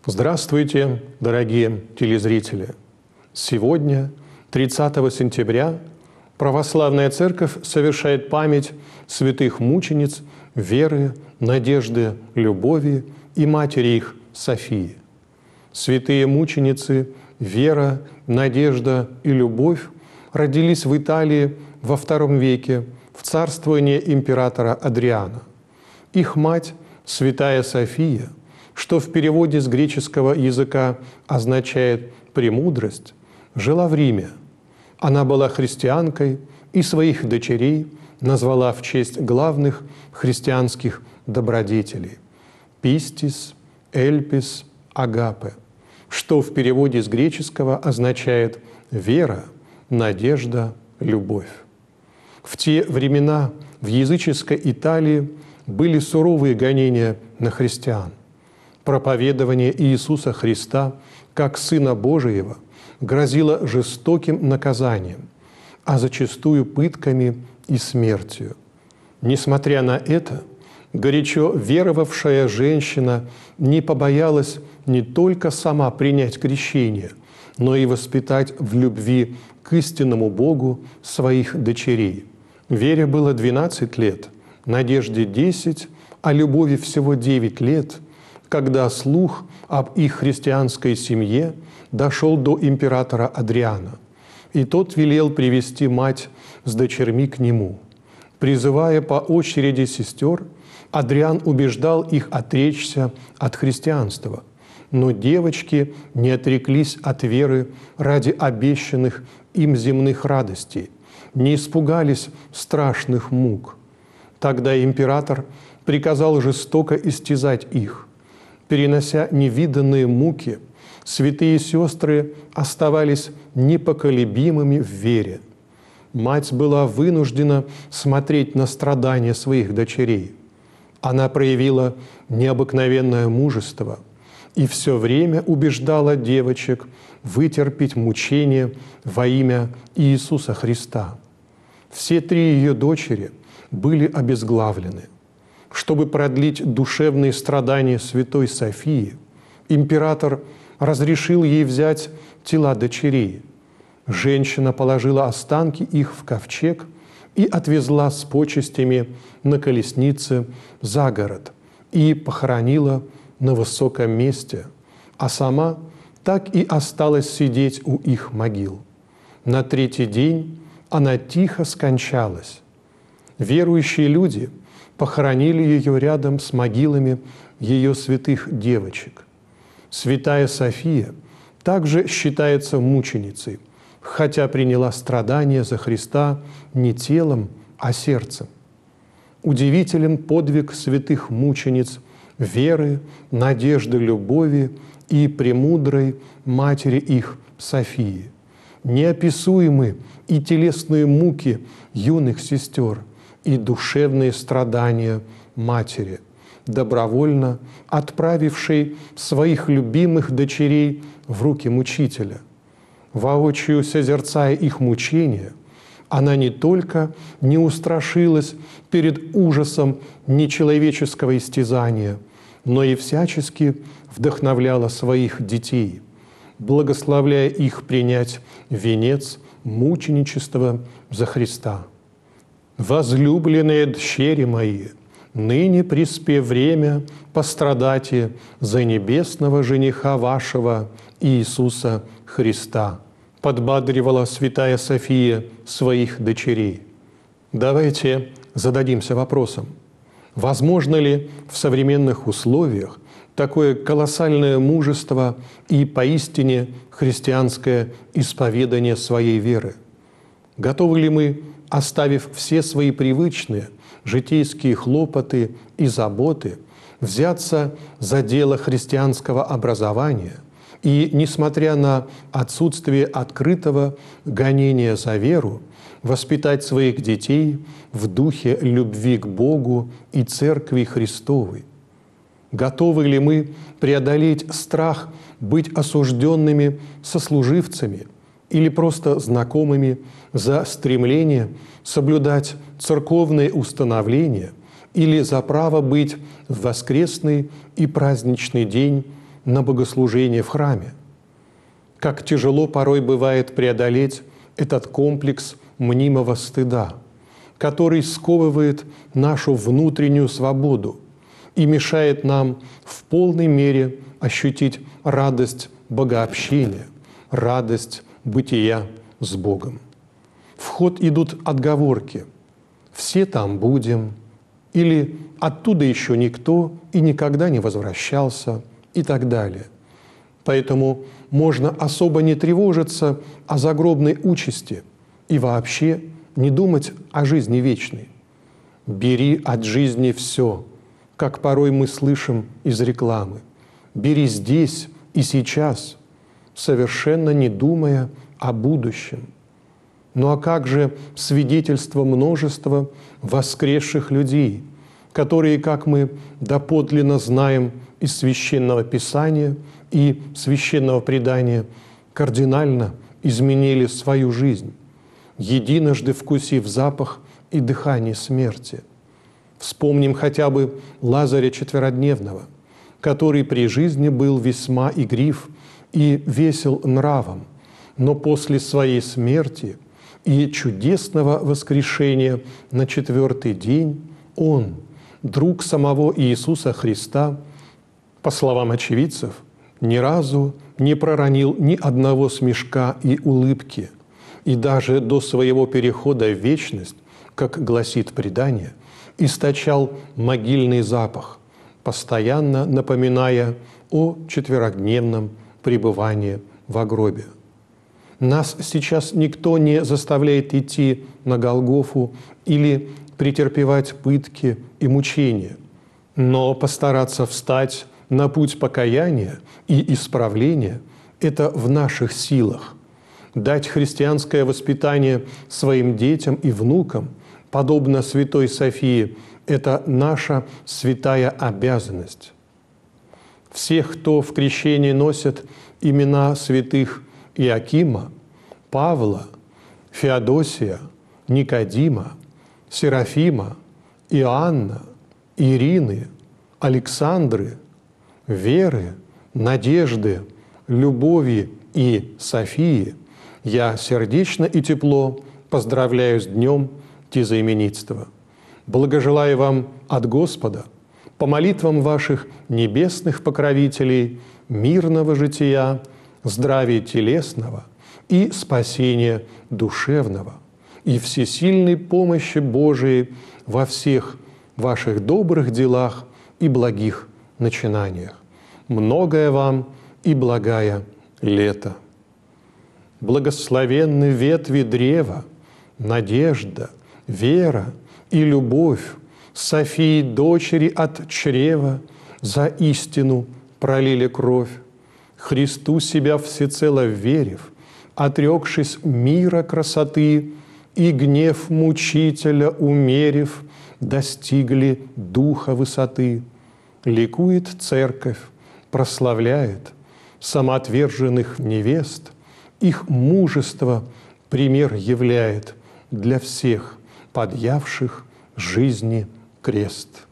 Здравствуйте, дорогие телезрители! Сегодня, 30 сентября, Православная Церковь совершает память святых мучениц Веры, Надежды, Любови и матери их Софии. Святые мученицы Вера, Надежда и Любовь родились в Италии во II веке в царствовании императора Адриана. Их мать, святая София, что в переводе с греческого языка означает «премудрость», жила в Риме. Она была христианкой и своих дочерей назвала в честь главных христианских добродетелей – Пистис, Эльпис, Агапе, что в переводе с греческого означает «вера», «надежда», «любовь». В те времена в языческой Италии были суровые гонения на христиан. Проповедование Иисуса Христа как Сына Божиего грозило жестоким наказанием, а зачастую пытками и смертью. Несмотря на это, горячо веровавшая женщина не побоялась не только сама принять крещение, но и воспитать в любви к истинному Богу своих дочерей. Вере было 12 лет, Надежде 10, а Любови всего 9 лет, когда слух об их христианской семье дошел до императора Адриана, и тот велел привести мать с дочерьми к нему. Призывая по очереди сестер, Адриан убеждал их отречься от христианства, но девочки не отреклись от веры ради обещанных им земных радостей, не испугались страшных мук. Тогда император приказал жестоко истязать их. Перенося невиданные муки, святые сестры оставались непоколебимыми в вере. Мать была вынуждена смотреть на страдания своих дочерей. Она проявила необыкновенное мужество и все время убеждала девочек вытерпеть мучения во имя Иисуса Христа. Все 3 ее дочери были обезглавлены. Чтобы продлить душевные страдания святой Софии, император разрешил ей взять тела дочерей. Женщина положила останки их в ковчег и отвезла с почестями на колеснице за город и похоронила на высоком месте, а сама так и осталась сидеть у их могил. На 3-й день она тихо скончалась. Верующие люди похоронили ее рядом с могилами ее святых девочек. Святая София также считается мученицей, хотя приняла страдания за Христа не телом, а сердцем. Удивителен подвиг святых мучениц Веры, Надежды, Любови и премудрой матери их Софии. Неописуемы и телесные муки юных сестер, и душевные страдания матери, добровольно отправившей своих любимых дочерей в руки мучителя. Воочию созерцая их мучения, она не только не устрашилась перед ужасом нечеловеческого истязания, но и всячески вдохновляла своих детей, благословляя их принять венец мученичества за Христа. «Возлюбленные дщери мои, ныне приспе время пострадате за небесного жениха вашего Иисуса Христа», подбадривала святая София своих дочерей. Давайте зададимся вопросом, возможно ли в современных условиях такое колоссальное мужество и поистине христианское исповедание своей веры? Готовы ли мы, оставив все свои привычные житейские хлопоты и заботы, взяться за дело христианского образования и, несмотря на отсутствие открытого гонения за веру, воспитать своих детей в духе любви к Богу и Церкви Христовой? Готовы ли мы преодолеть страх быть осужденными сослуживцами или просто знакомыми за стремление соблюдать церковные установления или за право быть в воскресный и праздничный день на богослужение в храме. Как тяжело порой бывает преодолеть этот комплекс мнимого стыда, который сковывает нашу внутреннюю свободу и мешает нам в полной мере ощутить радость богообщения, радость бытия с Богом. В ход идут отговорки: «все там будем», или «оттуда еще никто и никогда не возвращался» и так далее. Поэтому можно особо не тревожиться о загробной участи и вообще не думать о жизни вечной. «Бери от жизни все», как порой мы слышим из рекламы. «Бери здесь и сейчас», совершенно не думая о будущем. Ну а как же свидетельство множества воскресших людей, которые, как мы доподлинно знаем из Священного Писания и Священного Предания, кардинально изменили свою жизнь, единожды вкусив запах и дыхание смерти. Вспомним хотя бы Лазаря Четверодневного, который при жизни был весьма игрив и весел нравом, но после своей смерти и чудесного воскрешения на 4-й день он, друг самого Иисуса Христа, по словам очевидцев, ни разу не проронил ни одного смешка и улыбки, и даже до своего перехода в вечность, как гласит предание, источал могильный запах, постоянно напоминая о четверодневном пребывании в гробе. Нас сейчас никто не заставляет идти на Голгофу или претерпевать пытки и мучения, но постараться встать на путь покаяния и исправления – это в наших силах. Дать христианское воспитание своим детям и внукам, подобно святой Софии, это наша святая обязанность. Всех, кто в крещении носит имена святых Иоакима, Павла, Феодосия, Никодима, Серафима, Иоанна, Ирины, Александры, Веры, Надежды, Любови и Софии, я сердечно и тепло поздравляю с днем тезаименитства. Благожелаю вам от Господа, по молитвам ваших небесных покровителей, мирного жития, здравия телесного и спасения душевного, и всесильной помощи Божией во всех ваших добрых делах и благих начинаниях. Многое вам и благая лето. Благословенны ветви древа, надежда, вера и любовь Софии, дочери от чрева, за истину пролили кровь, Христу себя всецело верив, отрекшись мира красоты и гнев мучителя умерив, достигли духа высоты. Ликует церковь, прославляет самоотверженных невест, их мужество пример являет для всех, подъявших жизни крест.